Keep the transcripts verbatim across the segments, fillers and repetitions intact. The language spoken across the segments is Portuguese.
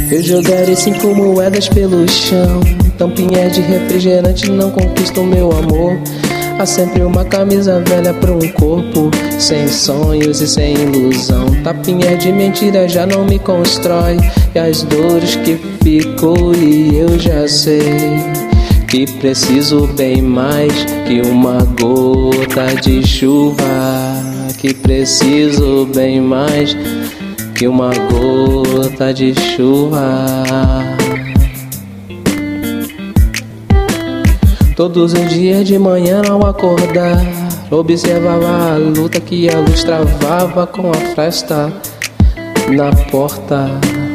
Eu jogarei cinco moedas pelo chão. Tampinhas de refrigerante não conquistam meu amor. Há sempre uma camisa velha pra um corpo sem sonhos e sem ilusão. Tapinhas de mentira já não me constrói. E as dores que ficou e eu já sei que preciso bem mais que uma gota de chuva. Que preciso bem mais que uma gota de chuva. Todos os dias de manhã ao acordar, observava a luta que a luz travava com a fresta na porta.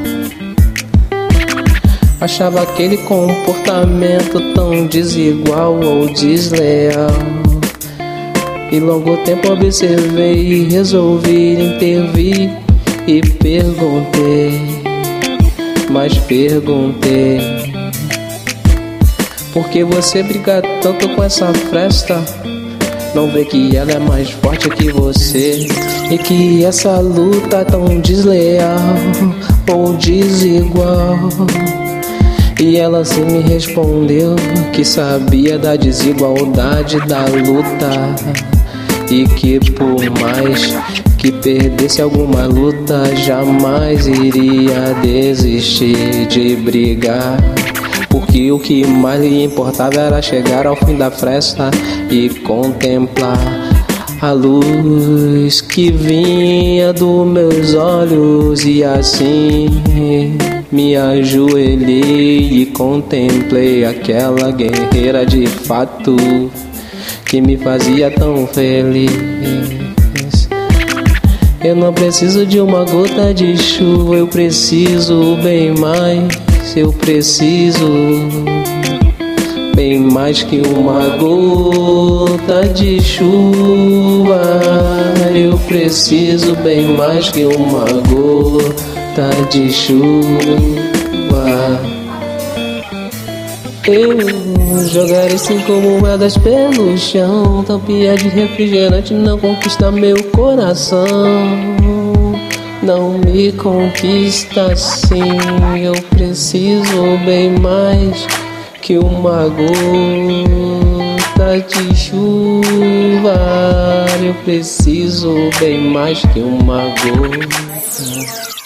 Achava aquele comportamento tão desigual ou desleal. E longo tempo observei e resolvi intervir. E perguntei, mas perguntei: por que você briga tanto com essa fresta? Não vê que ela é mais forte que você? E que essa luta é tão desleal ou desigual? E ela assim me respondeu que sabia da desigualdade da luta. E que por mais que perdesse alguma luta, jamais iria desistir de brigar. Porque o que mais lhe importava era chegar ao fim da fresta e contemplar a luz que vinha dos meus olhos. E assim me ajoelhei e contemplei aquela guerreira de fato que me fazia tão feliz. Eu não preciso de uma gota de chuva, eu preciso bem mais. Eu preciso bem mais que uma gota de chuva. Eu preciso bem mais que uma gota de chuva. Eu jogarei cinco moedas pelo chão. Tampinha de refrigerante não conquista meu coração. Não me conquista assim. Eu preciso bem mais que uma gota de chuva. Eu preciso bem mais que uma gota.